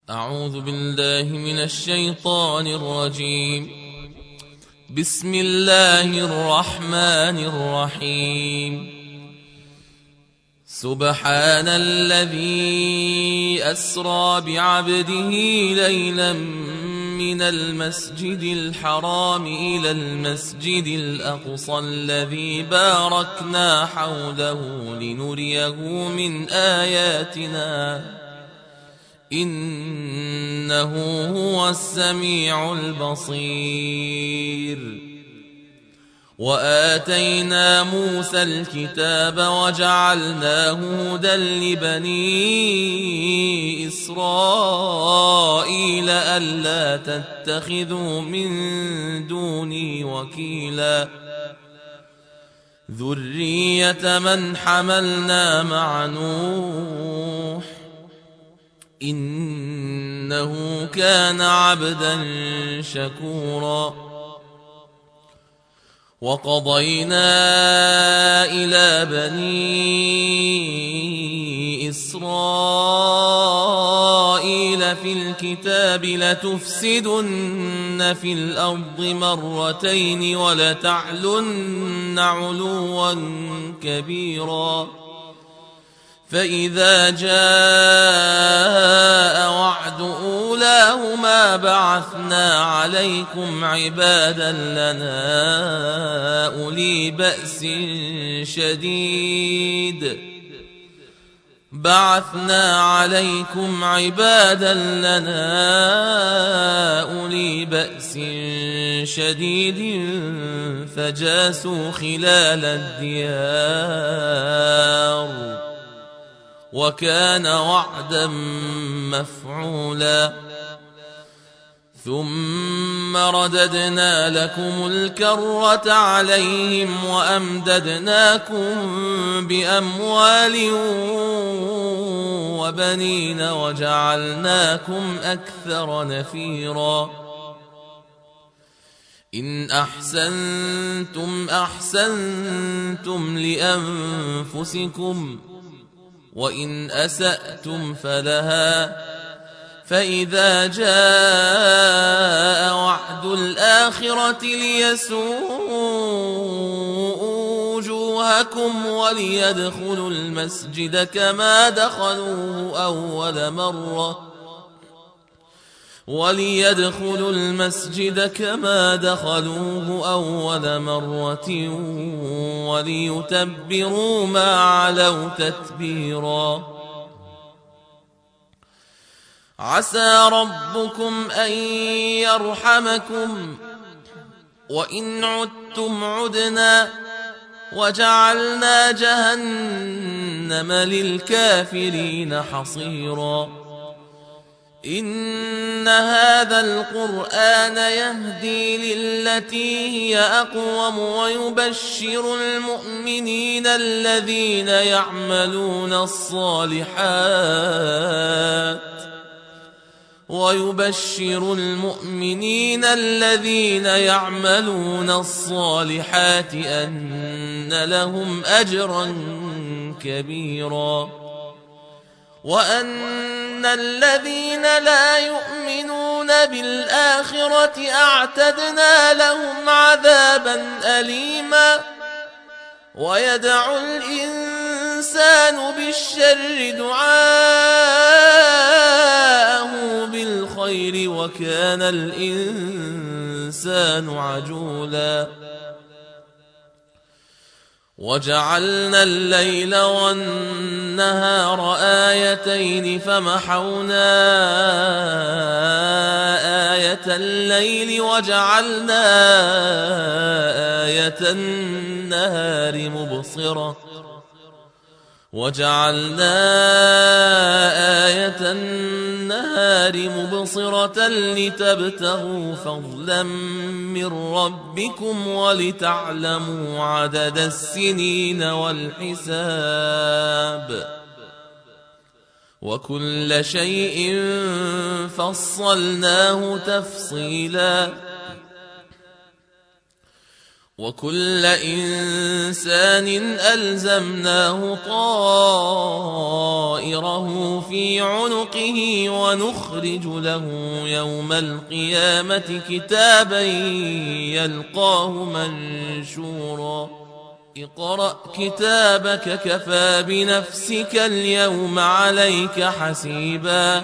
أعوذ بالله من الشيطان الرجيم. بسم الله الرحمن الرحيم. سبحان الذي أسرى بعبده ليلا من المسجد الحرام إلى المسجد الأقصى الذي باركنا حوله لنريه من آياتنا إنه هو السميع البصير. وآتينا موسى الكتاب وجعلناه هدى لبني إسرائيل ألا تتخذوا من دوني وكيلا ذرية من حملنا مع نوح إنه كان عبدا شكورا. وقضينا إلى بني إسرائيل في الكتاب لتفسدن في الأرض مرتين ولتعلن علوا كبيرا. فإذا جاء وعد أولاهما بعثنا عليكم عبادا لنا أولي بأس شديد فجاسوا خلال الديار وكان وعدا مفعولا. ثم رددنا لكم الكرة عليهم وأمددناكم بأموال وبنين وجعلناكم أكثر نفيرا. إن أحسنتم أحسنتم لأنفسكم وإن أسأتم فلها. فإذا جاء وعد الآخرة ليسوءوا وجوهكم وليدخلوا المسجد كما دخلوه أول مرة وليتبروا ما علوا تتبيرا. عسى ربكم أن يرحمكم وإن عدتم عدنا وجعلنا جهنم للكافرين حصيرا. إن هذا القرآن يهدي للتي هي أقوم ويبشر المؤمنين الذين يعملون الصالحات أن لهم أجرا كبيرا. وأن الذين لا يؤمنون بالآخرة أعتدنا لهم عذابا أليما. ويدعو الإنسان بالشر دعاءه بالخير وكان الإنسان عجولا. وجعلنا الليل والنهار آيتين فمحونا آية الليل وجعلنا آية النهار مبصرة لتبتغوا فضلا من ربكم ولتعلموا عدد السنين والحساب وكل شيء فصلناه تفصيلا. وكل إنسان ألزمناه طائره في عنقه ونخرج له يوم القيامة كتابا يلقاه منشورا اقرأ كتابك كفى بنفسك اليوم عليك حسيبا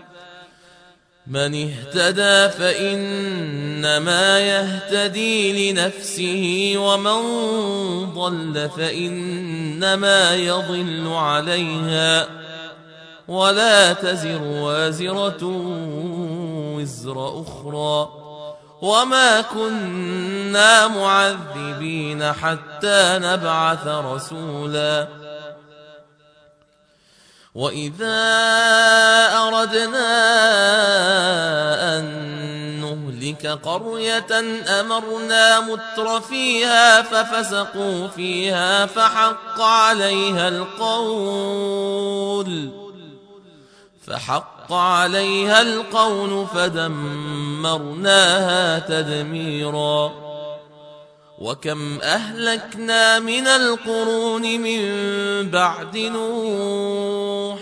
من اهتدى فإنما يهتدي لنفسه ومن ضل فإنما يضل عليها ولا تزر وازرة وزر أخرى وما كنا معذبين حتى نبعث رسولا وإذا أردنا أن نهلك قرية أمرنا متر فيها ففسقوا فيها فحق عليها القول فدمرناها تدميرا وكم أهلكنا من القرون من بعد نوح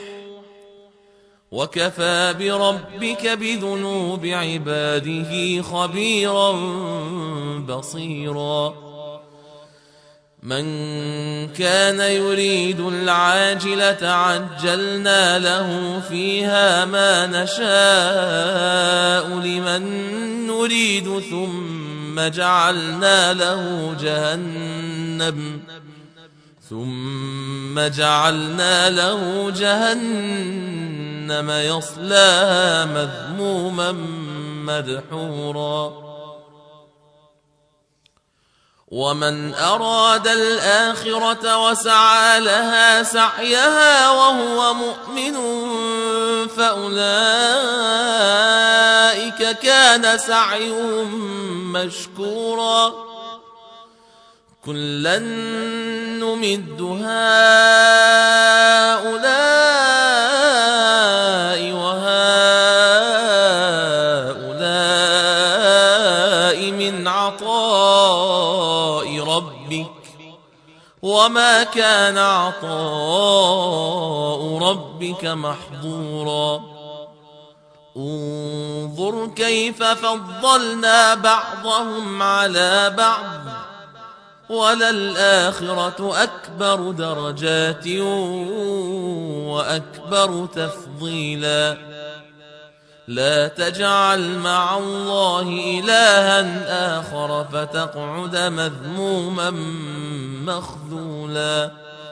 وكفى بربك بذنوب عباده خبيرا بصيرا من كان يريد العاجلة عجلنا له فيها ما نشاء لمن نريد ثم جعلنا له جهنم يصلاها مذموما مدحورا ومن أراد الآخرة وسعى لها سعيها وهو مؤمن فأولئك كان سعيهم مشكورا كلا نمد هؤلاء وهؤلاء من عطاء ربك وما كان عطاء ربك محظورا انظر كيف فضلنا بعضهم على بعض وللآخرة أكبر درجات وأكبر تفضيلا لا تجعل مع الله إلها آخر فتقعد مذموما مخذولا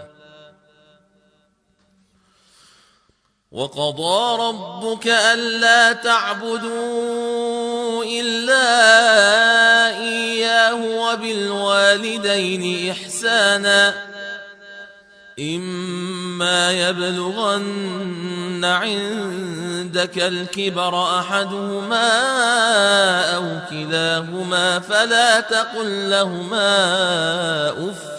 وقضى ربك ألا تعبدوا إلا إياه وبالوالدين إحسانا إما يبلغن عندك الكبر أحدهما أو كلاهما فلا تقل لهما أف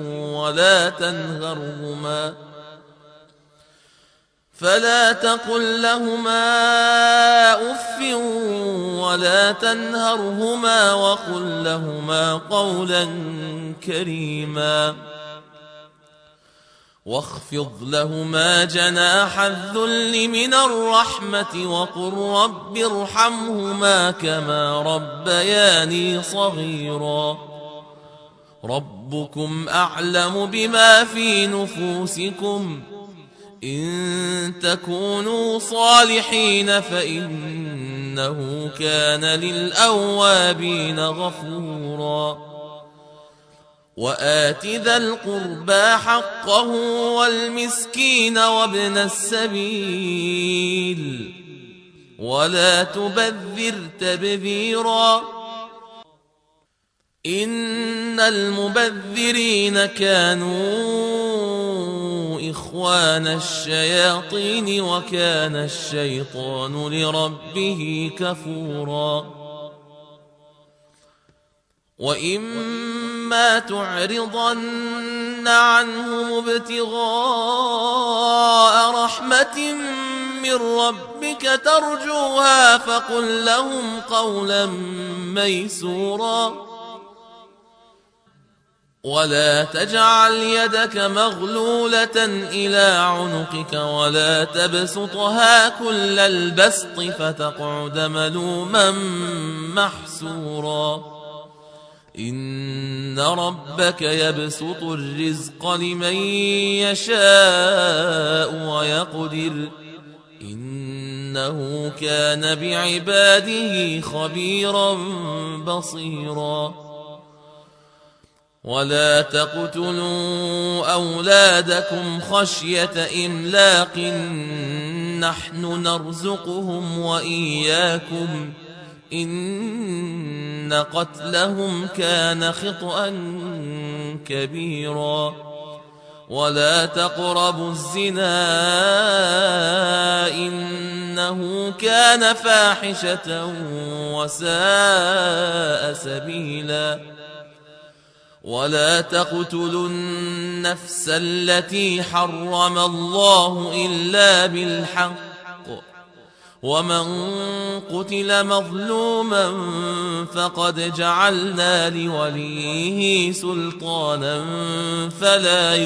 ولا تنهرهما وقل لهما قولا كريما واخفض لهما جناح الذل من الرحمة وقل رب ارحمهما كما ربياني صغيرا ربكم أعلم بما في نفوسكم إن تكونوا صالحين فإنه كان للأوابين غفورا وآت ذا القربى حقه والمسكين وابن السبيل ولا تبذر تبذيرا إن المبذرين كانوا إخوان الشياطين وكان الشيطان لربه كفورا وإما تعرضن عنهم ابتغاء رحمة من ربك ترجوها فقل لهم قولا ميسورا ولا تجعل يدك مغلولة إلى عنقك ولا تبسطها كل البسط فتقعد ملوما محسورا إن ربك يبسط الرزق لمن يشاء ويقدر إنه كان بعباده خبيرا بصيرا ولا تقتلوا أولادكم خشية إملاق نحن نرزقهم وإياكم إن قتلهم كان خطأ كبيرا ولا تقربوا الزنا إنه كان فاحشة وساء سبيلا ولا تقتلوا النفس التي حرم الله إلا بالحق ومن قتل مظلوما فقد جعلنا لوليه سلطانا فلا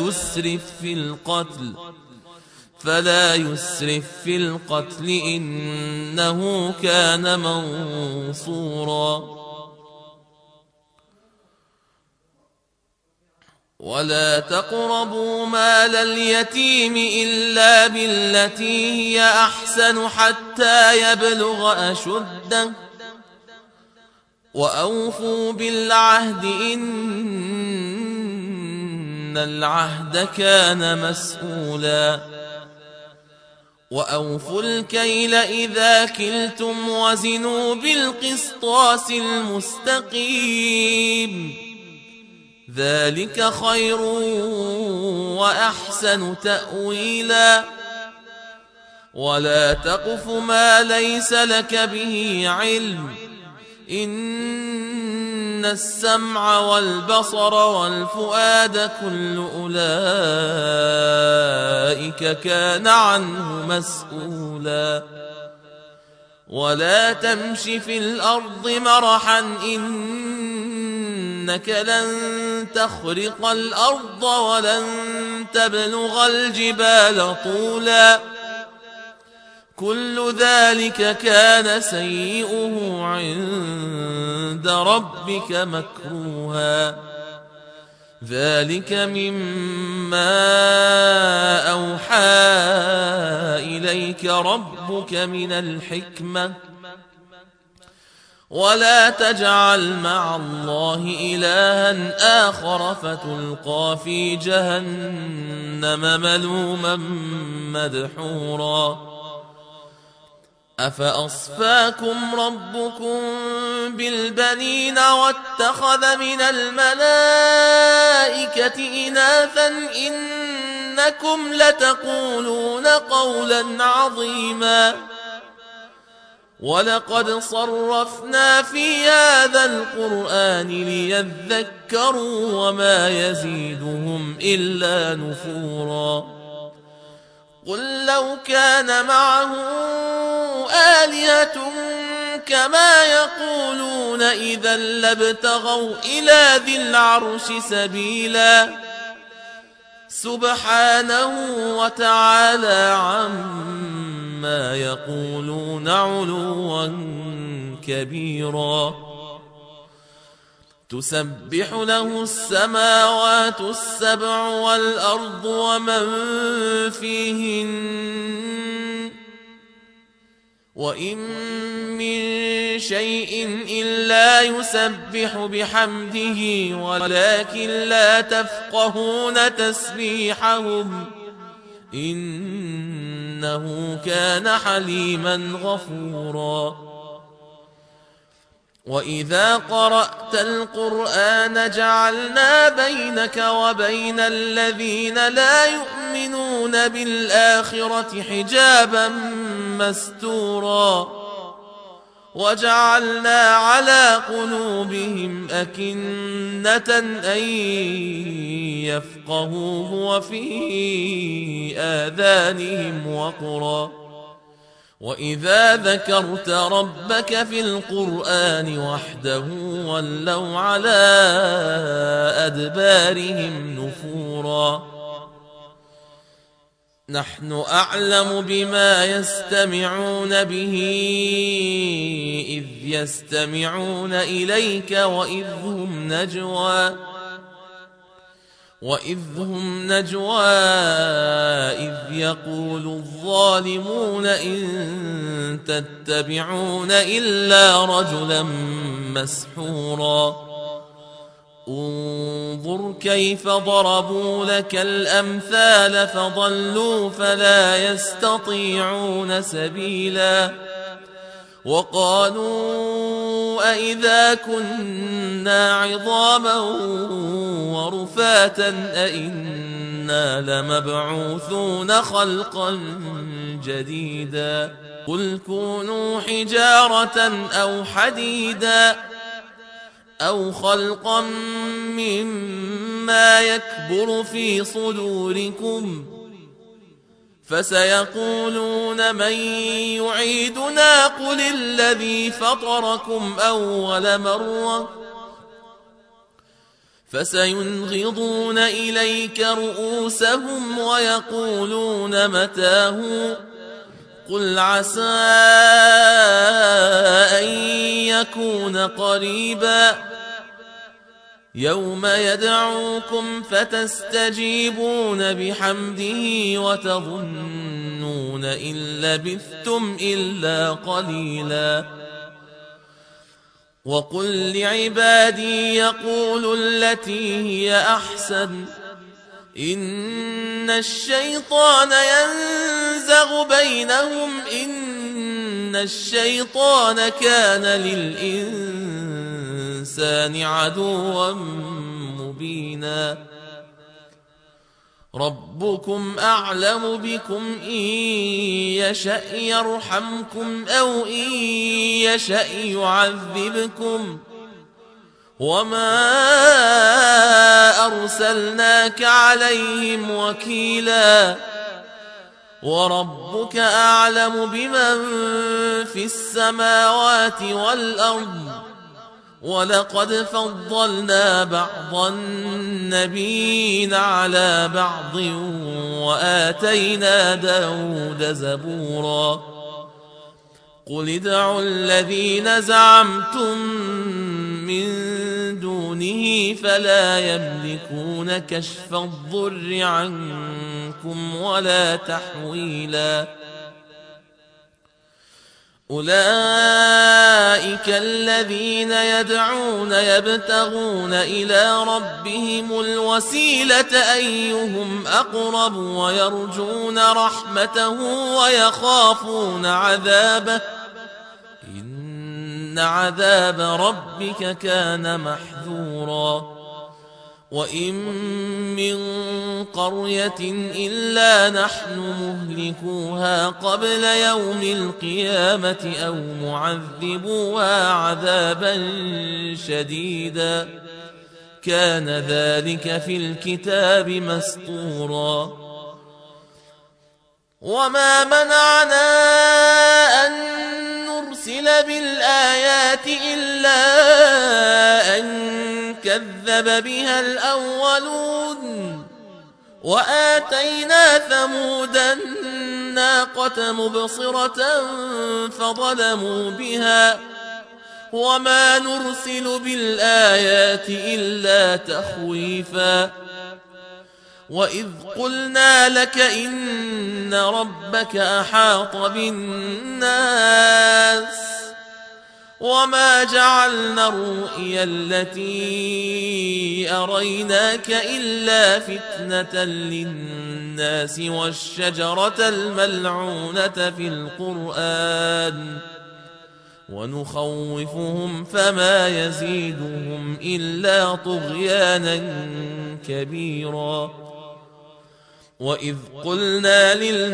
يسرف في القتل إنه كان منصورا ولا تقربوا مال اليتيم إلا بالتي هي أحسن حتى يبلغ أشده وأوفوا بالعهد إن العهد كان مسؤولا وأوفوا الكيل إذا كلتم وزنوا بالقسطاس المستقيم ذلك خير وأحسن تأويلا ولا تقف ما ليس لك به علم إن السمع والبصر والفؤاد كل أولئك كان عنه مسؤولا ولا تمش في الأرض مرحا إنك لن تخرق الأرض ولن تبلغ الجبال طولا كل ذلك كان سيئه عند ربك مكروها ذلك مما أوحى إليك ربك من الحكمة ولا تجعل مع الله إلها آخر فتلقى في جهنم ملوما مدحورا أفأصفاكم ربكم بالبنين واتخذ من الملائكة إناثا إنكم لتقولون قولا عظيما ولقد صرفنا في هذا القرآن ليذكروا وما يزيدهم إلا نفورا قل لو كان معه آلهة كما يقولون إذا لابتغوا إلى ذي العرش سبيلا سبحانه وتعالى عما يقولون علوا كبيرا تسبح له السماوات السبع والأرض ومن فيهن وإن من شيء إلا يسبح بحمده ولكن لا تفقهون تسبيحهم إنه كان حليما غفورا وإذا قرأت القرآن جعلنا بينك وبين الذين لا يؤمنون بالآخرة حجابا مستورا وجعلنا على قلوبهم أكنة أن يفقهوه وفي آذانهم وقرا وإذا ذكرت ربك في القرآن وحده ولوا على أدبارهم نفورا نحن أعلم بما يستمعون به إذ يستمعون إليك وإذ هم نجوى إذ يقول الظالمون إن تتبعون إلا رجلا مسحورا انظر كيف ضربوا لك الأمثال فضلوا فلا يستطيعون سبيلا وقالوا أئذا كنا عظاما ورفاتا أئنا لمبعوثون خلقا جديدا قل كونوا حجارة أو حديدا أو خلقا مما يكبر في صدوركم فسيقولون من يعيدنا قل الذي فطركم أول مرة فسينغضون إليك رؤوسهم ويقولون متاه قل عسى أن يكون قريبا يوم يدعوكم فتستجيبون بحمده وتظنون إن لبثتم إلا قليلا وقل لعبادي يقولوا التي هي أحسن إن الشيطان ينزغ بينهم إن الشيطان كان للإنسان عدوا مبينا ربكم أعلم بكم إن يشأ يرحمكم أو إن يشأ يعذبكم وما أرسلناك عليهم وكيلا وربك أعلم بمن في السماوات والأرض ولقد فضلنا بعض النبيين على بعض وآتينا داود زبورا قل ادعوا الذين زعمتم من دونه فلا يملكون كشف الضر عنكم ولا تحويلا أولئك الذين يدعون يبتغون إلى ربهم الوسيلة أيهم أقرب ويرجون رحمته ويخافون عذابه إن عذاب ربك كان محذورا وإن من قرية إلا نحن مهلكوها قبل يوم القيامة أو معذبوها عذابا شديدا كان ذلك في الكتاب مسطورا وما منعنا أن نرسل بالآيات إلا أن كذب بها الأولون وآتينا ثمود الناقة مبصرة فظلموا بها وما نرسل بالآيات إلا تخويفا وإذ قلنا لك إن ربك أحاط بالناس وما جعلنا الرؤيا التي أريناك إلا فتنة للناس والشجرة الملعونة في القرآن ونخوفهم فما يزيدهم إلا طغيانا كبيرا وإذ قلنا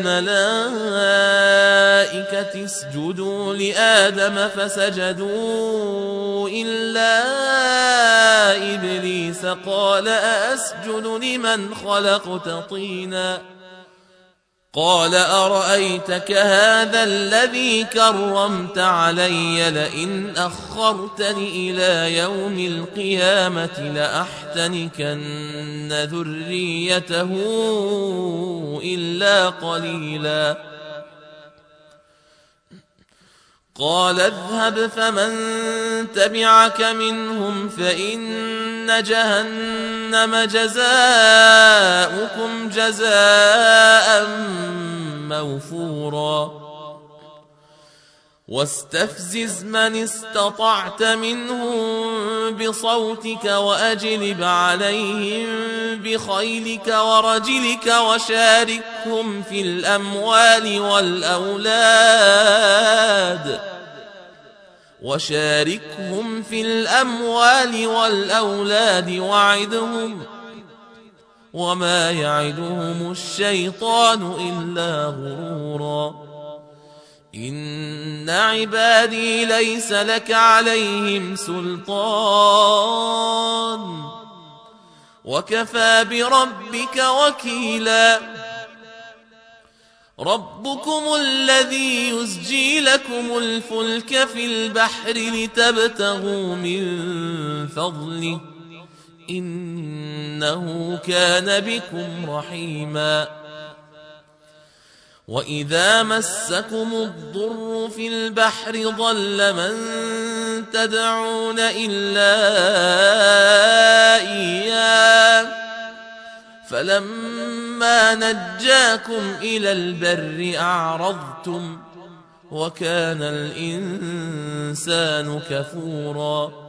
للملائكة اسجدوا لآدم فسجدوا إلا إبليس قال أأسجد لمن خلقت طينا قال أرأيتك هذا الذي كرمت علي لئن أخرتني إلى يوم القيامة لأحتنكن ذريته إلا قليلا قال اذهب فمن تبعك منهم فإن جهنم جزاؤكم جزاء موفورا واستفزز من استطعت منهم بصوتك وأجلب عليهم بخيلك ورجلك وشاركهم في الأموال والأولاد وعدهم وما يعدهم الشيطان إلا غرورا إن عبادي ليس لك عليهم سلطان وكفى بربك وكيلا ربكم الذي يزجي لكم الفلك في البحر لتبتغوا من فضله إنه كان بكم رحيما وإذا مسكم الضر في البحر ضل من تدعون إلا إياه فلما نجاكم إلى البر أعرضتم وكان الإنسان كفورا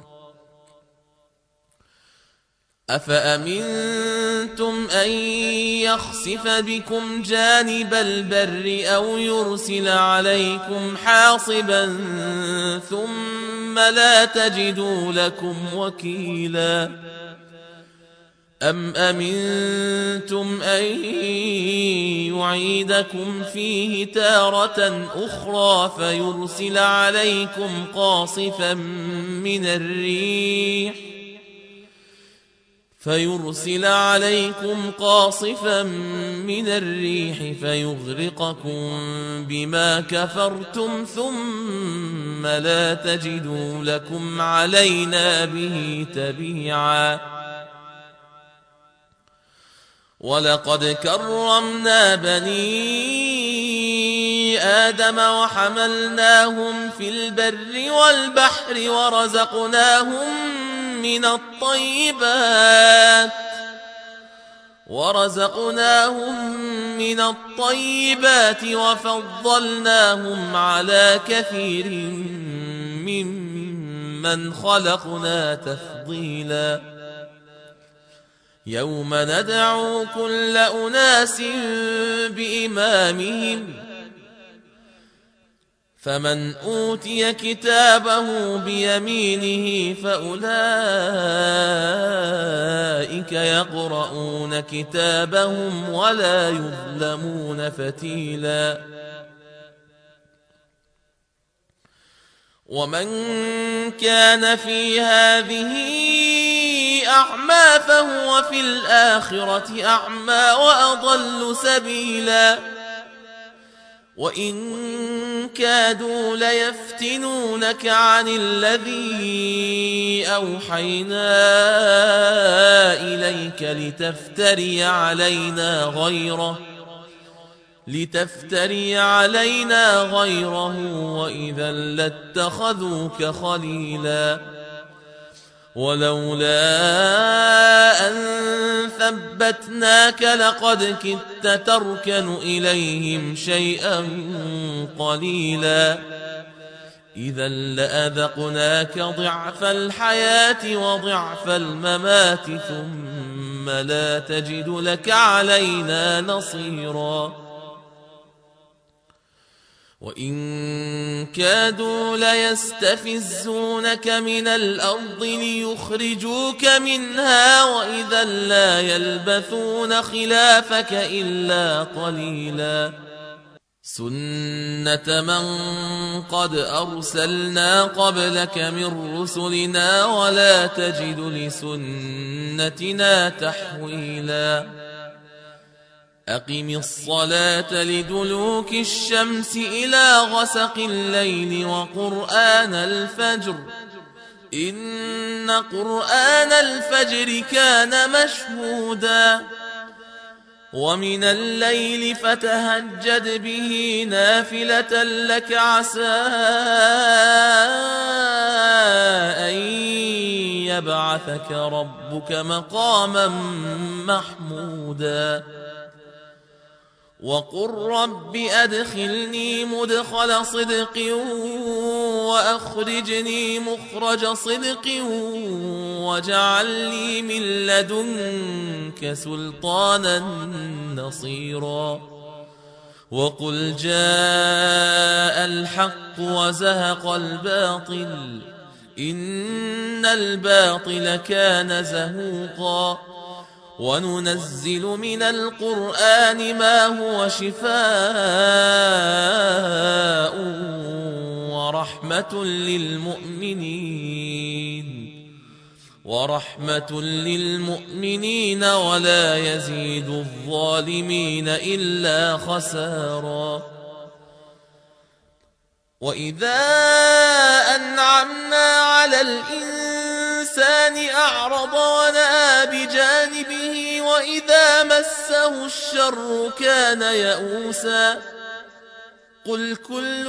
أفأمنتم أن يخسف بكم جانب البر أو يرسل عليكم حاصبا ثم لا تجدوا لكم وكيلا أم أمنتم أن يعيدكم فيه تارة أخرى فيرسل عليكم قاصفا من الريح فيغرقكم بما كفرتم ثم لا تجدوا لكم علينا به تبيعا ولقد كرمنا بني آدم وحملناهم في البر والبحر ورزقناهم من الطيبات وفضلناهم على كثير ممن خلقنا تفضيلا يوم ندعو كل أناس بإمامهم فمن أوتي كتابه بيمينه فأولئك يقرؤون كتابهم ولا يظلمون فتيلا ومن كان في هذه أعمى فهو في الآخرة أعمى وأضل سبيلا وإن كادوا ليفتنونك عن الذي أوحينا إليك لتفتري علينا غيره وإذا لاتخذوك خليلا ولولا أن ثبتناك لقد كدت تركن إليهم شيئا قليلا إذا لأذقناك ضعف الحياة وضعف الممات ثم لا تجد لك علينا نصيرا وإن كادوا ليستفزونك من الأرض ليخرجوك منها وإذا لا يلبثون خلافك إلا قليلا سنة من قد أرسلنا قبلك من رسلنا ولا تجد لسنتنا تحويلا أقم الصلاة لدلوك الشمس إلى غسق الليل وقرآن الفجر إن قرآن الفجر كان مشهودا ومن الليل فتهجد به نافلة لك عسى أن يبعثك ربك مقاما محمودا وقل رب أدخلني مدخل صدق وأخرجني مخرج صدق واجعل لي من لدنك سلطانا نصيرا وقل جاء الحق وزهق الباطل إن الباطل كان زهوقا وننزل من القرآن ما هو شفاء ورحمة للمؤمنين ولا يزيد الظالمين إلا خسارا وإذا أنعمنا على الإنسان أعرض ونأى بجانبه وإذا مسه الشر كان يئوسا قل كل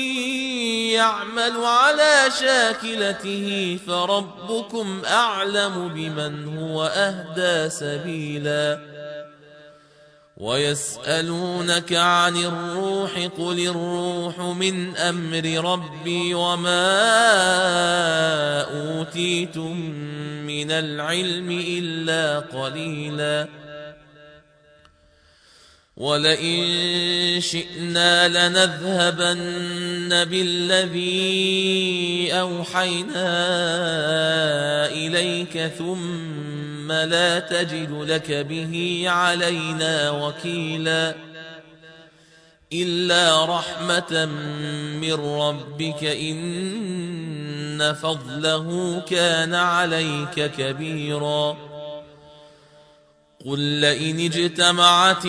يعمل على شاكلته فربكم أعلم بمن هو أهدى سبيلا ويسألونك عن الروح قل الروح من أمر ربي وما أوتيتم من العلم إلا قليلا ولئن شئنا لنذهبن بالذي أوحينا إليك ثم لا تجد لك به علينا وكيلا إلا رحمة من ربك إن فضله كان عليك كبيرا قل لئن اجتمعت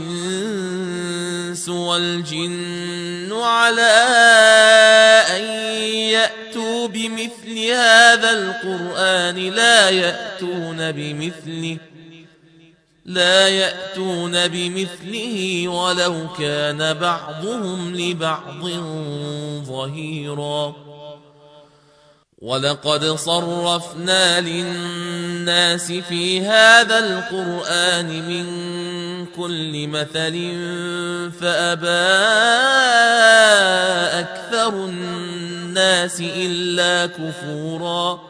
الإنس والجن على أن يأتوا بمثل هذا القرآن لا يأتون بمثله ولو كان بعضهم لبعض ظهيرا ولقد صرفنا للناس في هذا القرآن من كل مثل فأبى أكثر الناس إلا كفورا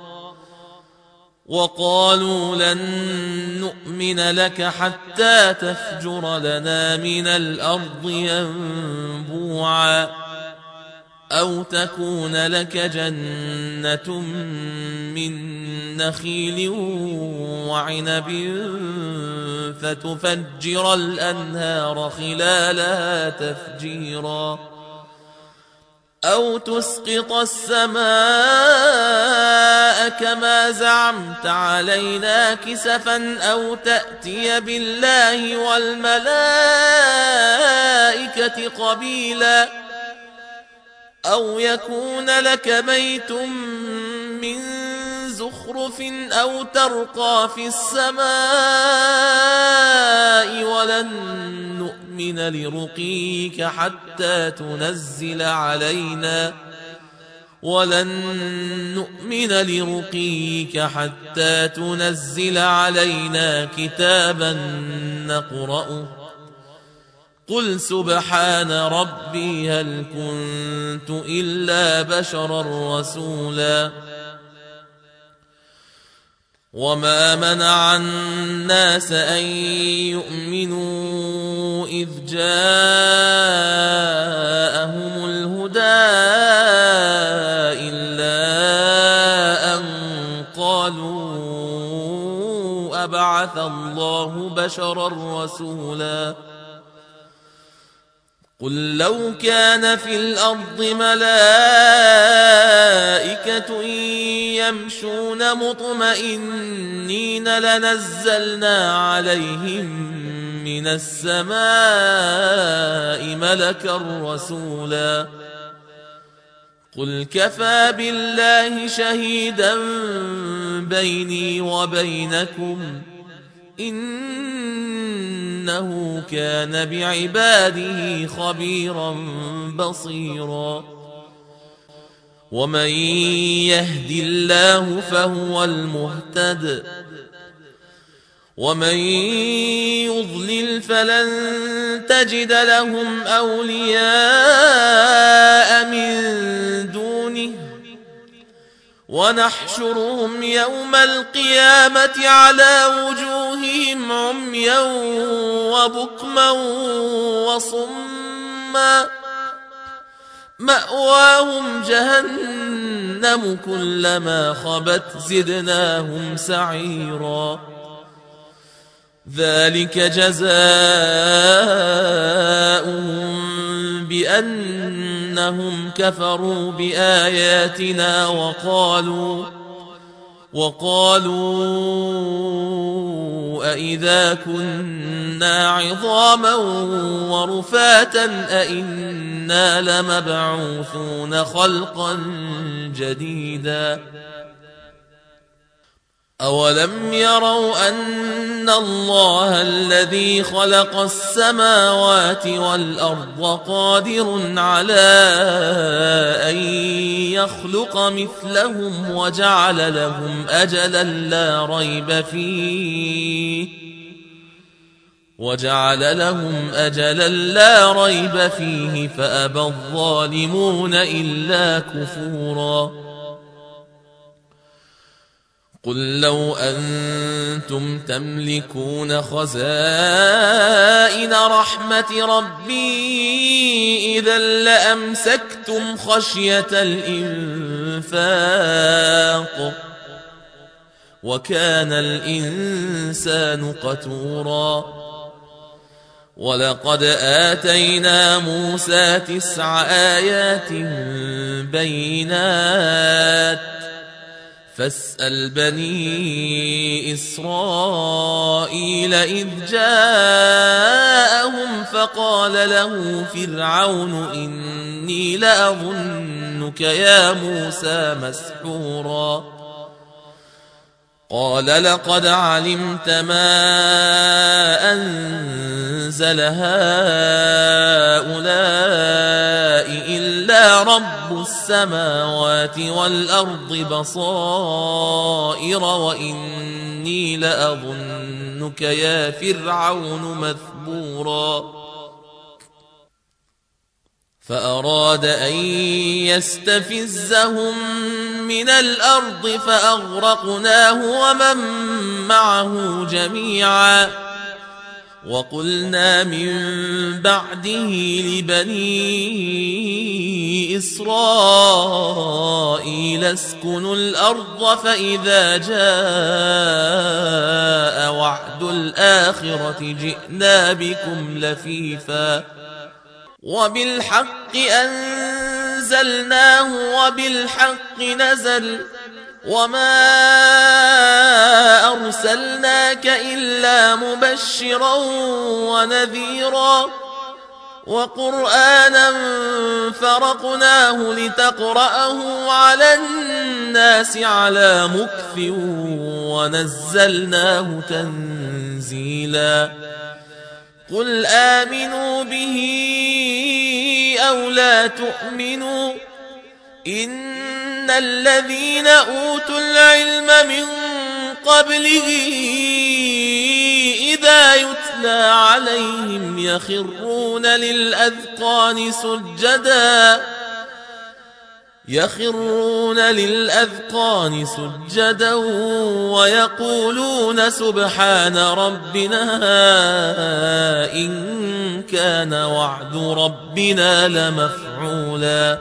وقالوا لن نؤمن لك حتى تفجر لنا من الأرض ينبوعا أو تكون لك جنة من نخيل وعنب فتفجر الأنهار خلالها تفجيرا أو تسقط السماء كما زعمت علينا كسفا أو تأتي بالله والملائكة قبيلا أو يكون لك بيت من زخرف أو ترقى في السماء ولن نؤمن لرقيك حتى تنزل علينا كتابا نقرأه قل سبحان ربي هل كنت إلا بشرا رسولا وما منع الناس أن يؤمنوا إذ جاءهم الهدى إلا أن قالوا أبعث الله بشرا رسولا قل لو كان في الأرض ملائكة يمشون مطمئنين لنزلنا عليهم من السماء ملكا رسولا قل كفى بالله شهيدا بيني وبينكم إنه كان بعباده خبيرا بصيرا ومن يهد الله فهو المهتد ومن يضلل فلن تجد لهم أولياء من دونه ونحشرهم يوم القيامة على وجوههم عميا وبكما وصما مأواهم جهنم كلما خبت زدناهم سعيرا ذلك جزاؤهم بأنهم كفروا بآياتنا وقالوا أئذا كنا عظاما ورفاتا أئنا لمبعوثون خلقا جديدا أولم يروا أن الله الذي خلق السماوات والأرض قادر على أن يخلق مثلهم وجعل لهم أجلا لا ريب فيه فأبى الظالمون إلا كفورا قل لو أنتم تملكون خزائن رحمة ربي إذا لأمسكتم خشية الإنفاق وكان الإنسان قتورا ولقد آتينا موسى 9 آيات بينات فاسأل بني إسرائيل إذ جاءهم فقال له فرعون إني لأظنك يا موسى مسحورا قال لقد علمت ما أنزل هؤلاء إلا رب السماوات والأرض بصائر وإني لأظنك يا فرعون مثبورا فأراد أن يستفزهم من الأرض فأغرقناه ومن معه جميعا وقلنا من بعده لبني إسرائيل اسكنوا الأرض فإذا جاء وعد الآخرة جئنا بكم لفيفا وبالحق أنزلناه وبالحق نزل وما أرسلناك إلا مبشرا ونذيرا وقرآنا فرقناه لتقرأه على الناس على مكث ونزلناه تنزيلا قل آمنوا به أو لا تؤمنوا إن الذين أوتوا العلم من قبله إذا يتلى عليهم يخرون للأذقان سجدا ويقولون سبحان ربنا إن كان وعد ربنا لمفعولا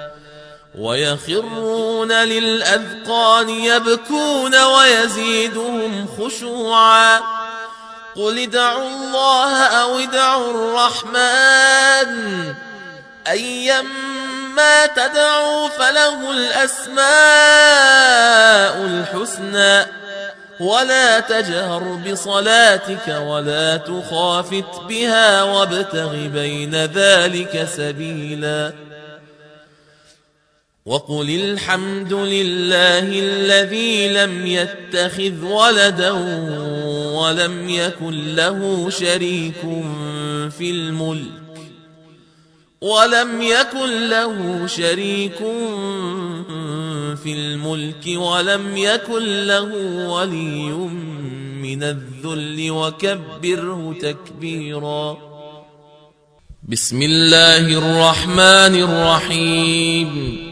ويخرون للأذقان يبكون ويزيدهم خشوعا قل ادعوا الله أو ادعوا الرحمن أيما تدعوا فله الأسماء الحسنى ولا تجهر بصلاتك ولا تخافت بها وابتغ بين ذلك سبيلا وقل الحمد لله الذي لم يتخذ ولدا ولم يكن له شريك في الملك ولم يكن له ولي من الذل وكبره تكبيرا. بسم الله الرحمن الرحيم.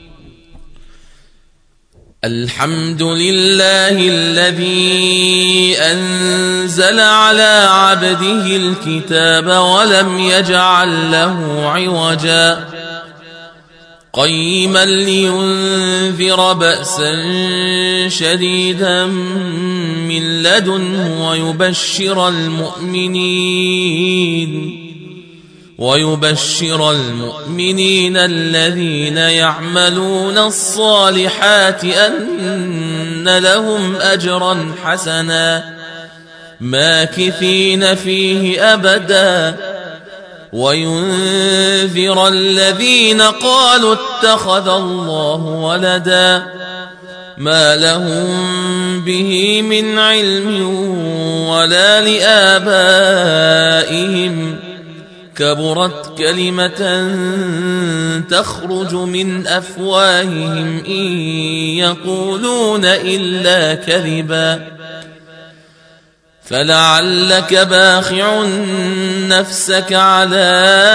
الحمد لله الذي أنزل على عبده الكتاب ولم يجعل له عوجا قيما لينذر بأسا شديدا من لدنه ويبشر المؤمنين الذين يعملون الصالحات أن لهم أجرا حسنا ماكثين فيه أبدا وينذر الذين قالوا اتخذ الله ولدا ما لهم به من علم ولا لآبائهم كبرت كلمة تخرج من أفواههم إن يقولون إلا كذبا فلعلك باخع نفسك على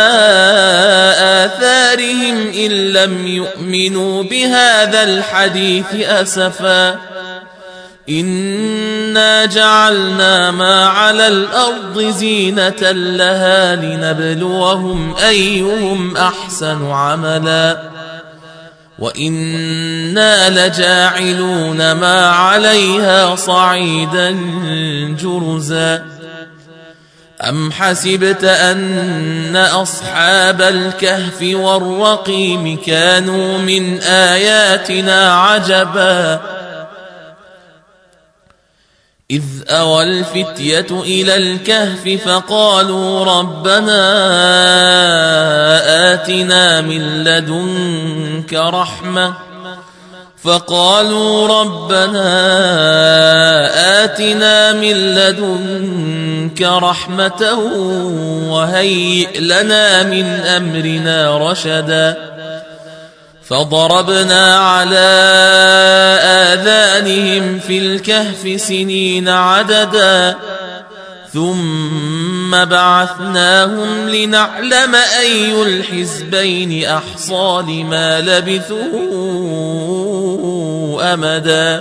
آثارهم إن لم يؤمنوا بهذا الحديث أسفا إنا جعلنا ما على الأرض زينة لها لنبلوهم أيهم أحسن عملا وإنا لجاعلون ما عليها صعيدا جرزا أم حسبت أن أصحاب الكهف والرقيم كانوا من آياتنا عجبا إذ أوى الفتية إلى الكهف فقالوا ربنا آتنا من لدنك رحمة وهيئ لنا من أمرنا رشدا فضربنا على آذانهم في الكهف سنين عددا ثم بعثناهم لنعلم أي الحزبين أحصى لما لبثوا أمدا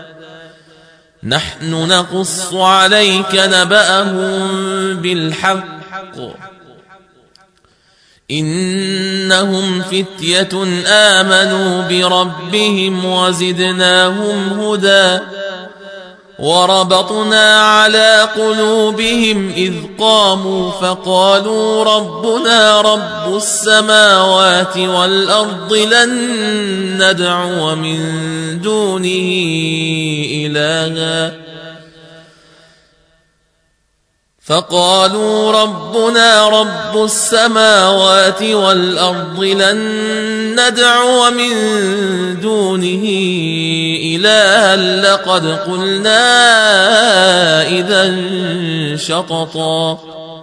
نحن نقص عليك نبأهم بالحق إنهم فتية آمنوا بربهم وزدناهم هدى وربطنا على قلوبهم إذ قاموا فقالوا ربنا رب السماوات والأرض لن ندعو من دونه إلها فقالوا ربنا رب السماوات والأرض لن ندعو من دونه إلها لقد قلنا إذا شططا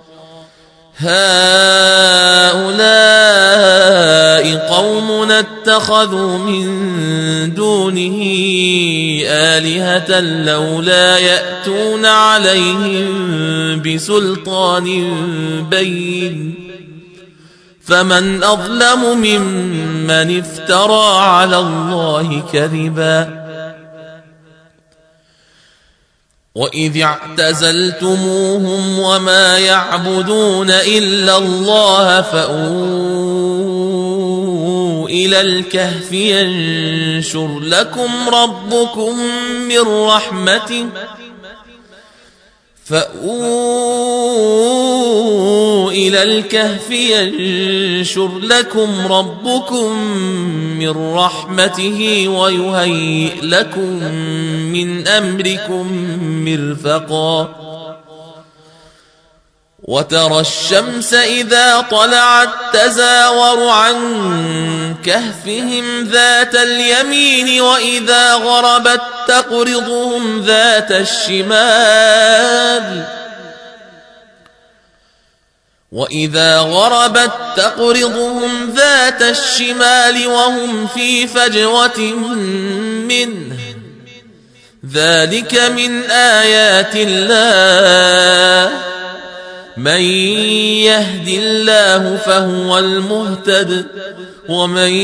هؤلاء قومنا اتخذوا من دونه آلهة لولا يأتون عليهم بسلطان بين فمن أظلم ممن افترى على الله كذبا وإذ اعتزلتموهم وما يعبدون إلا الله فأووا إلى الكهف ينشر لكم ربكم من رحمته إلى الكهف ينشر لكم ربكم من رحمته ويهيئ لكم من أمركم مرفقا وترى الشمس إذا طلعت تزاور عن كهفهم ذات اليمين وإذا غربت تقرضهم ذات الشمال وهم في فجوة منه ذلك من آيات الله من يهد الله فهو المهتد ومن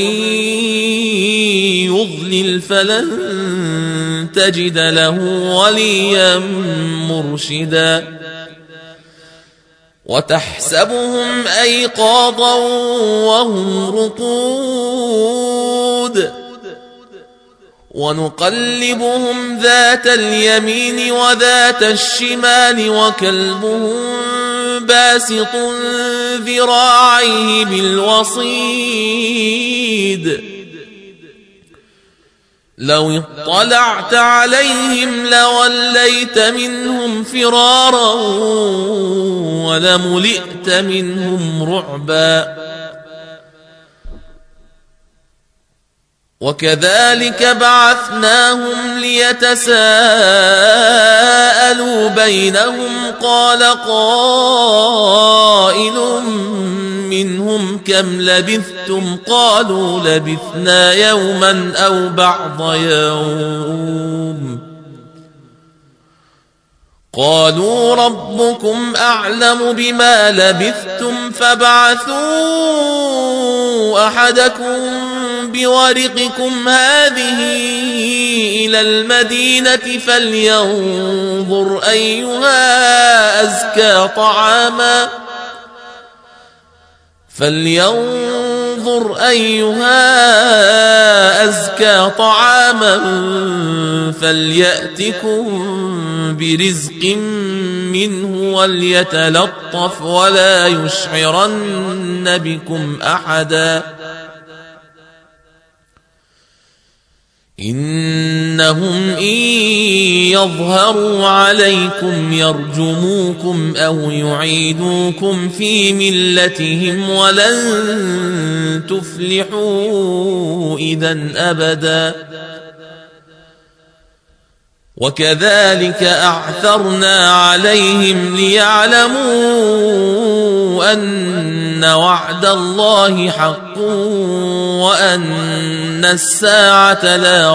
يضلل فلن تجد له وليا مرشدا وتحسبهم أيقاظا وهم رقود ونقلبهم ذات اليمين وذات الشمال وكلبهم باسط ذراعيه بالوصيد لو اطلعت عليهم لوليت منهم فرارا ولملئت منهم رعبا وكذلك بعثناهم ليتساءلوا بينهم قال قائل منهم كم لبثتم قالوا لبثنا يوما أو بعض يوم قالوا ربكم أعلم بما لبثتم فابعثوا أحدكم بورقكم هذه إلى المدينة فلينظر أيها أزكى طعاما فليأتكم برزق منه وليتلطف ولا يشعرن بكم أحدا إنهم إن يظهروا عليكم يرجموكم أو يعيدوكم في ملتهم ولن تفلحوا إذن أبدا وكذلك أعثرنا عليهم ليعلموا أن وعد الله حق وأن الساعة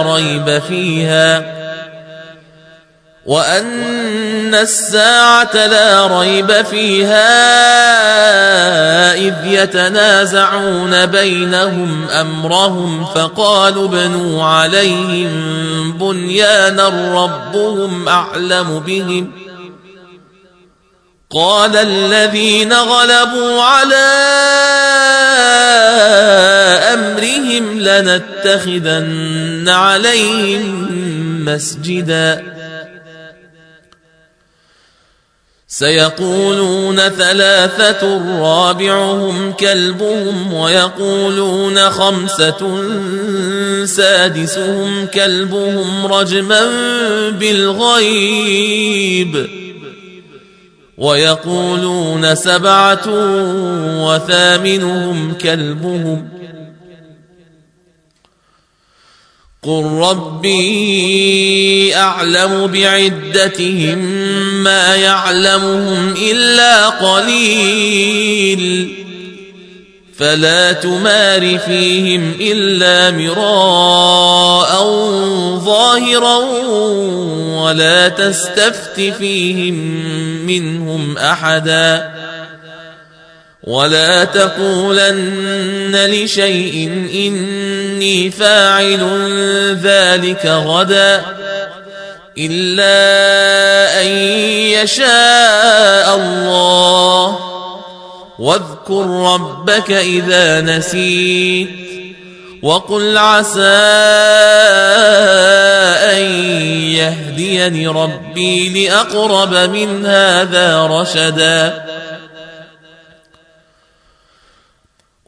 لا ريب فيها إذ يتنازعون بينهم أمرهم فقالوا ابنوا عليهم بنيانا ربهم أعلم بهم قال الذين غلبوا على أمرهم لنتخذن عليهم مسجدا سيقولون ثلاثة رابعهم كلبهم ويقولون خمسة سادسهم كلبهم رجما بالغيب ويقولون سبعة وثامنهم كلبهم قل ربي أعلم بعدتهم ما يعلمهم إلا قليل فلا تمار فيهم إلا مراء ظاهرا ولا تستفت فيهم منهم أحدا ولا تقولن لشيء إني فاعل ذلك غدا إلا أن يشاء الله واذكر ربك إذا نسيت وقل عسى أن يهديني ربي لأقرب من هذا رشدا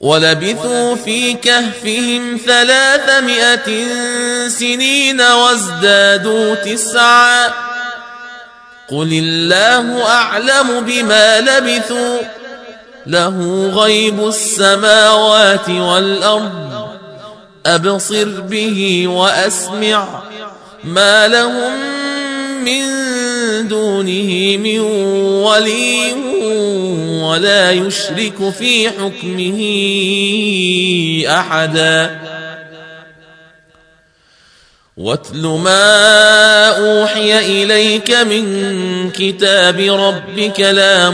ولبثوا في كهفهم 300 سنين وازدادوا 9 قل الله أعلم بما لبثوا له غيب السماوات والأرض أبصر به وأسمع ما لهم من دونه من ولي ولا يشرك في حكمه أحدا واتل ما أوحي إليك من كتاب ربك لا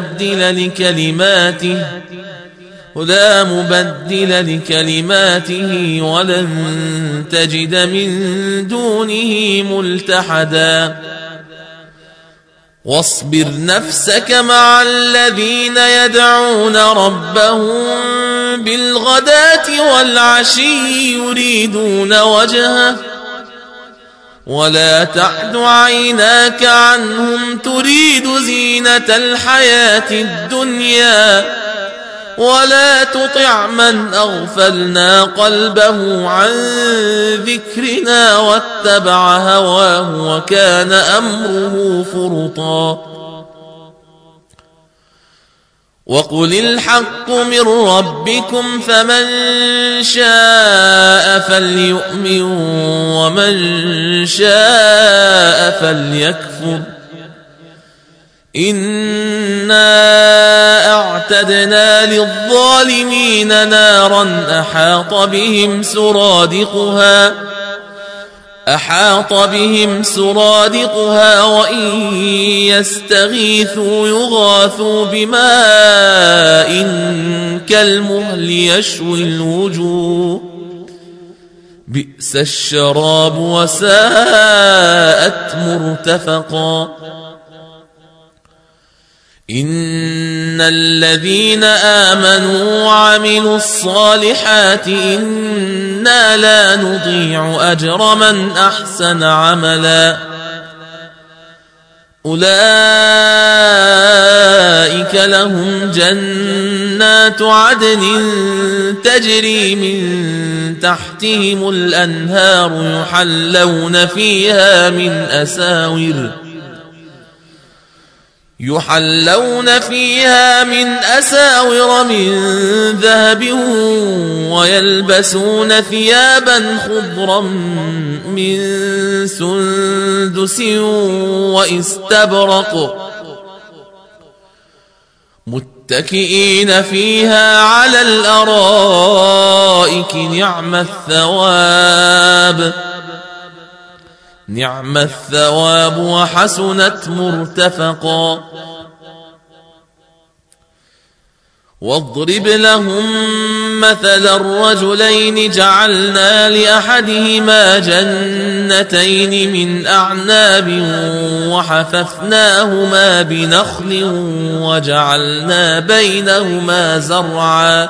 مبدل لكلماته ولن تجد من دونه ملتحدا واصبر نفسك مع الذين يدعون ربهم بالغداة والعشي يريدون وجهه ولا تعد عيناك عنهم تريد زينة الحياة الدنيا ولا تطع من أغفلنا قلبه عن ذكرنا واتبع هواه وكان أمره فرطا وقل الحق من ربكم فمن شاء فليؤمن ومن شاء فليكفر إنا أعتدنا للظالمين نارا أحاط بهم سرادقها وإن يستغيثوا يغاثوا بماء كالمهل يشوي الوجوه بئس الشراب وساءت مرتفقا إن الذين آمنوا وعملوا الصالحات إنا لا نضيع أجر من أحسن عملا أولئك لهم جنات عدن تجري من تحتهم الأنهار يحلون فيها من أساور من ذهب ويلبسون ثيابا خضرا من سندس وإستبرق متكئين فيها على الأرائك نعم الثواب وحسنت مرتفقا واضرب لهم مثل الرجلين جعلنا لأحدهما جنتين من أعناب وحففناهما بنخل وجعلنا بينهما زرعا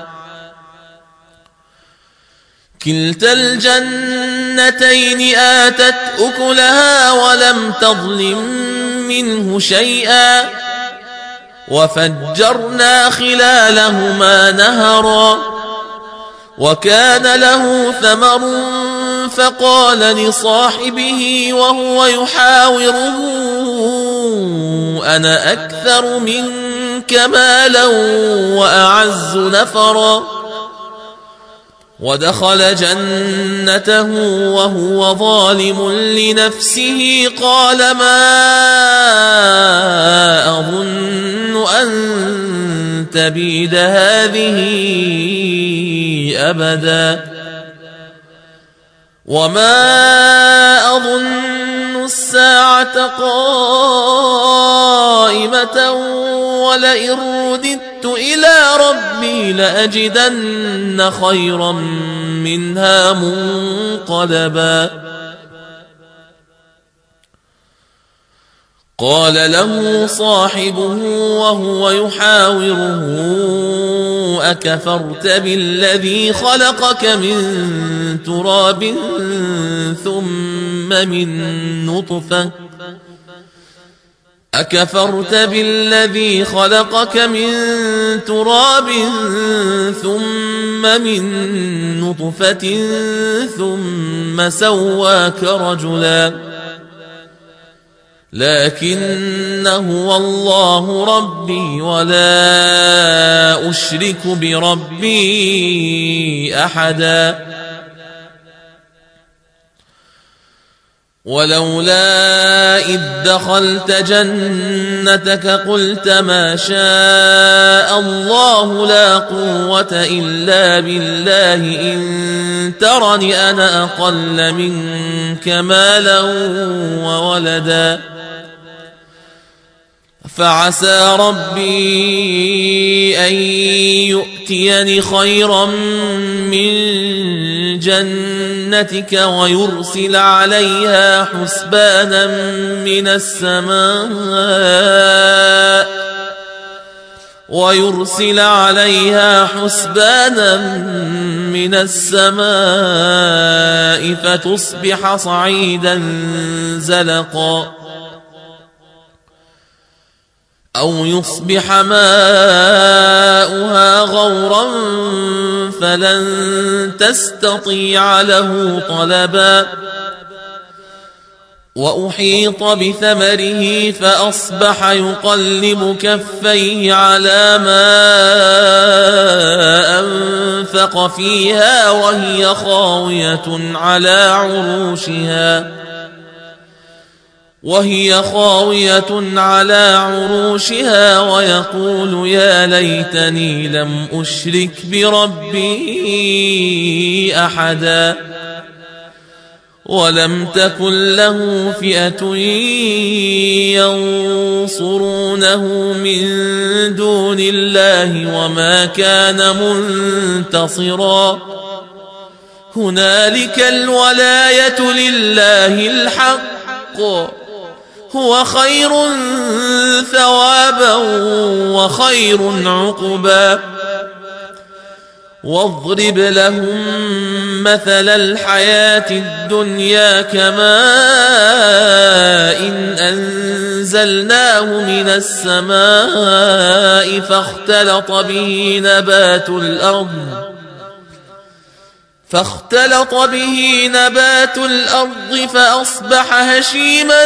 كلتا الجنتين آتت أكلها ولم تظلم منه شيئا وفجرنا خلالهما نهرا وكان له ثمر فقال لصاحبه وهو يحاوره أنا أكثر منك مالا وأعز نفرا ودخل جنته وهو ظالم لنفسه قال ما أظن أن تبيد هذه أبدا وما أظن الساعة قائمة ولئن رددت إلى ربي لأجدن خيرا منها منقلبا قال له صاحبه وهو يحاوره أكفرت بالذي خلقك من تراب ثم من نطفة أكفرت بالذي خلقك من تراب ثم من نطفة ثم سواك رجلا لكن هو الله ربي ولا أشرك بربي أحدا ولولا إذ دخلت جنتك قلت ما شاء الله لا قوة إلا بالله إن ترني أنا أقل منك مالا وولدا فعسى ربي أن يؤتيني خيرا من جنتك ويرسل عليها حسبانا من السماء فتصبح صعيدا زلقا أو يصبح ماؤها غورا فلن تستطيع له طلبا وأحيط بثمره فأصبح يقلب كفيه على ما أنفق فيها وهي خاوية على عروشها ويقول يا ليتني لم أشرك بربي أحدا ولم تكن له فئة ينصرونه من دون الله وما كان منتصرا هنالك الولاية لله الحق هو خير ثوابا وخير عقبا واضرب لهم مثل الحياة الدنيا كماء إن أنزلناه من السماء فاختلط به نبات الأرض فأصبح هشيما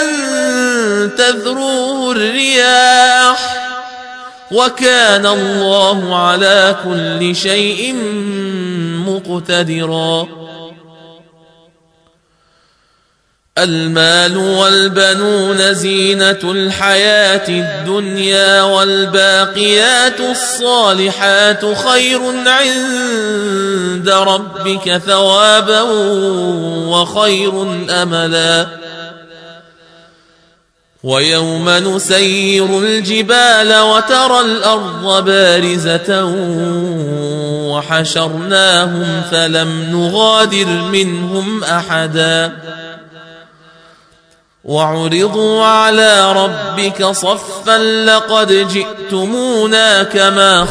تذروه الرياح وكان الله على كل شيء مقتدرا المال والبنون زينة الحياة الدنيا والباقيات الصالحات خير عند ربك ثوابا وخير أملا ويوم نسير الجبال وترى الأرض بارزة وحشرناهم فلم نغادر منهم أحدا وعرضوا على ربك صفا لقد جئتمونا كما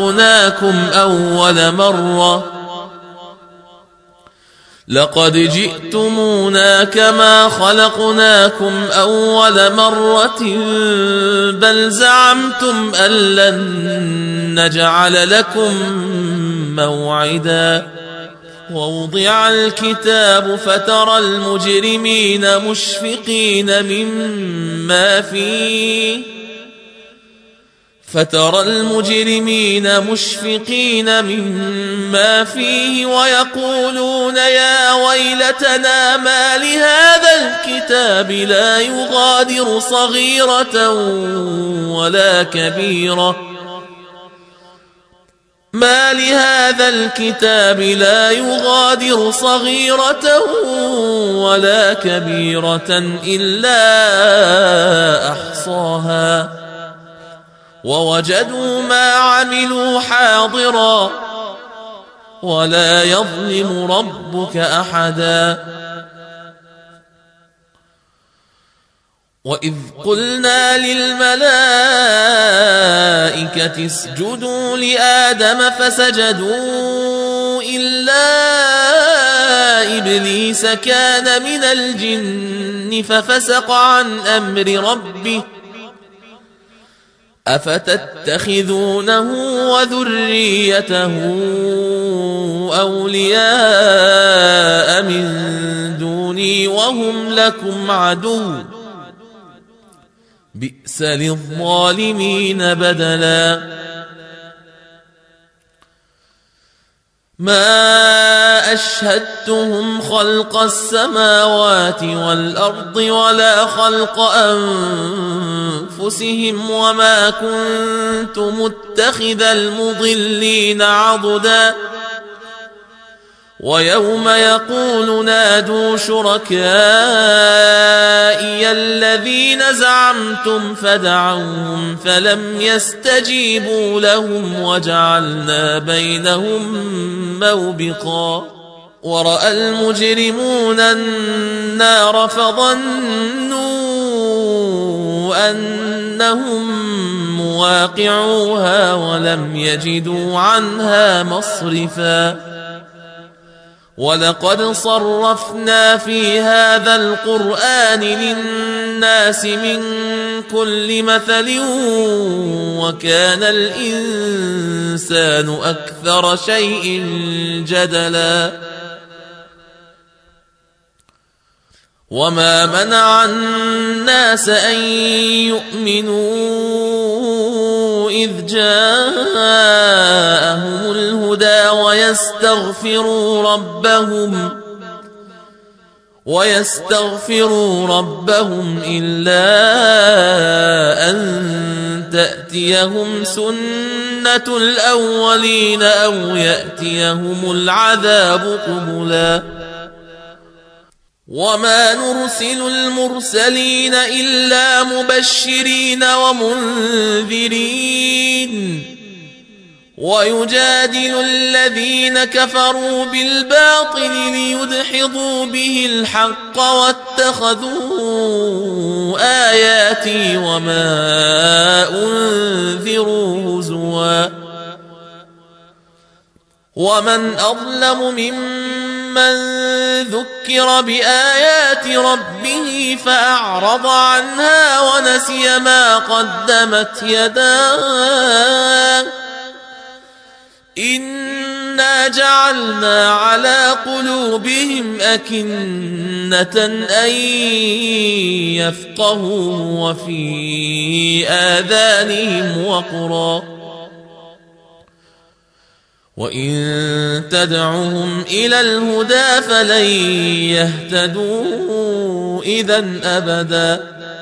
خلقناكم أول مرة بل زعمتم أن لن نجعل لكم موعدا ووضع الكتاب فترى المجرمين مشفقين مما فيه ويقولون يا ويلتنا ما لهذا الكتاب لا يغادر صغيرة ولا كبيرة إلا أحصاها ووجدوا ما عملوا حاضرا ولا يظلم ربك أحدا وإذ قلنا للملائكة اسجدوا لآدم فسجدوا إلا إبليس كان من الجن ففسق عن أمر ربه أفتتخذونه وذريته أولياء من دوني وهم لكم عدو بئس للظالمين بدلا ما أشهدتهم خلق السماوات والأرض ولا خلق أنفسهم وما كنت متخذ المضلين عضدا ويوم يقول نادوا شركائي الذين زعمتم فدعوهم فلم يستجيبوا لهم وجعلنا بينهم موبقا ورأى المجرمون النار فظنوا أنهم مواقعوها ولم يجدوا عنها مصرفا ولقد صرفنا في هذا القرآن للناس من كل مثل وكان الإنسان أكثر شيء جدلا وما منع الناس أن يؤمنوا إذ جاءهم الهدى ويستغفروا ربهم إلا أن تأتيهم سنة الأولين أو يأتيهم العذاب قبلا وما نرسل المرسلين إلا مبشرين ومنذرين ويجادل الذين كفروا بالباطل ليدحضوا به الحق واتخذوا آياتي وما أنذروا هزوا ومن أظلم ممن ذكر بآيات ربه فأعرض عنها ونسي ما قدمت يداه إنا جعلنا على قلوبهم أكنة أن يفقهوا وفي آذانهم وقرا وإن تدعهم إلى الهدى فلن يهتدوا إذا أبدا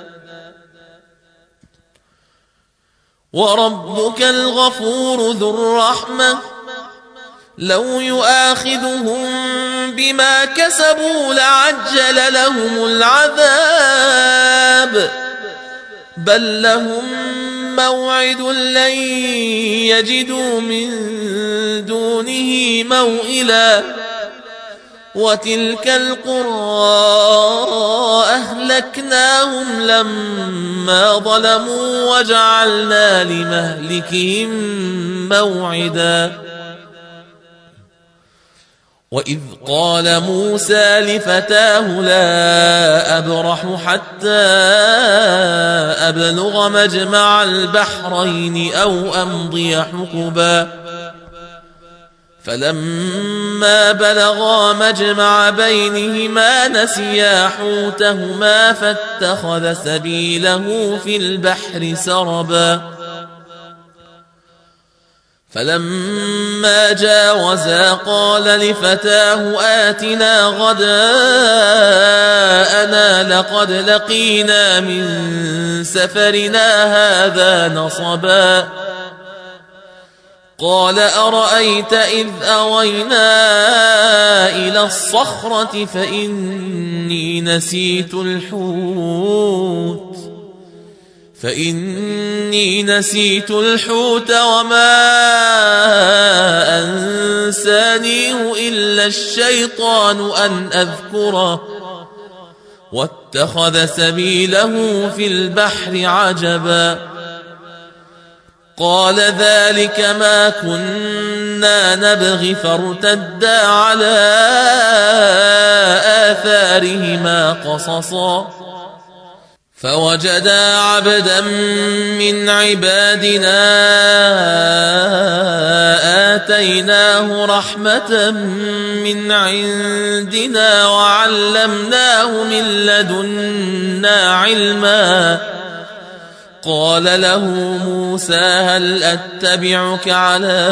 وربك الغفور ذو الرحمة لو يؤاخذهم بما كسبوا لعجل لهم العذاب بل لهم موعد لن يجدوا من دونه موئلا وتلك القرى أهلكناهم لما ظلموا وجعلنا لمهلكهم موعدا وإذ قال موسى لفتاه لا أبرح حتى أبلغ مجمع البحرين أو أمضي حقبا فلما بلغا مجمع بينهما نسيا حوتهما فاتخذ سبيله في البحر سربا فلما جاوزا قال لفتاه آتنا غداءنا لقد لقينا من سفرنا هذا نصبا قال أرأيت إذ أوينا إلى الصخرة فإني نسيت الحوت وما أنسانيه إلا الشيطان أن أذكره واتخذ سبيله في البحر عجبا قال ذلك ما كنا نبغي فارتدا على آثارهما قصصا فوجدا عبدا من عبادنا آتيناه رحمة من عندنا وعلمناه من لدنا علما. قال له موسى هل أتبعك على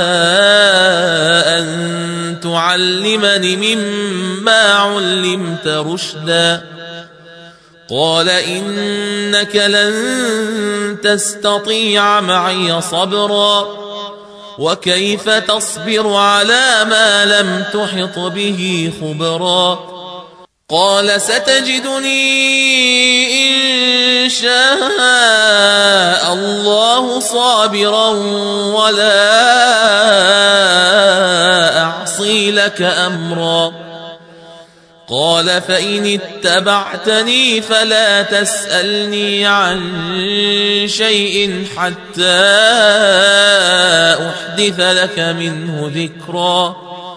أن تعلمني مما علمت رشدا؟ قال إنك لن تستطيع معي صبرا وكيف تصبر على ما لم تحط به خبرا؟ قال ستجدني إن شاء الله صابرا ولا أعصي لك أمرا. قال فإن اتبعتني فلا تسألني عن شيء حتى أحدث لك منه ذكرا.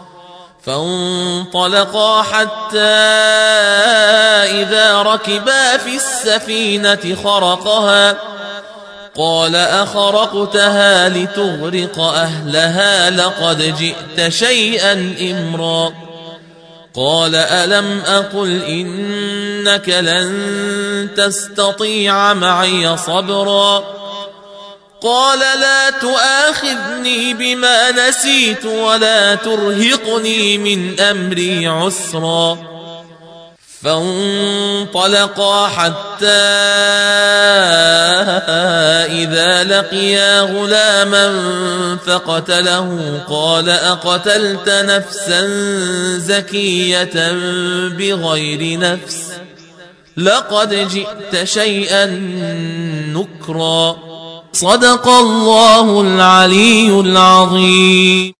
فانطلقا حتى إذا ركبا في السفينة خرقها قال أخرقتها لتغرق أهلها لقد جئت شيئا إمرا. قال ألم أقل إنك لن تستطيع معي صبرا؟ قال لا تؤاخذني بما نسيت ولا ترهقني من أمري عسرا. فانطلقا حتى إذا لقيا غلاما فقتله قال أقتلت نفسا زكية بغير نفس لقد جئت شيئا نكرا. صدق الله العلي العظيم.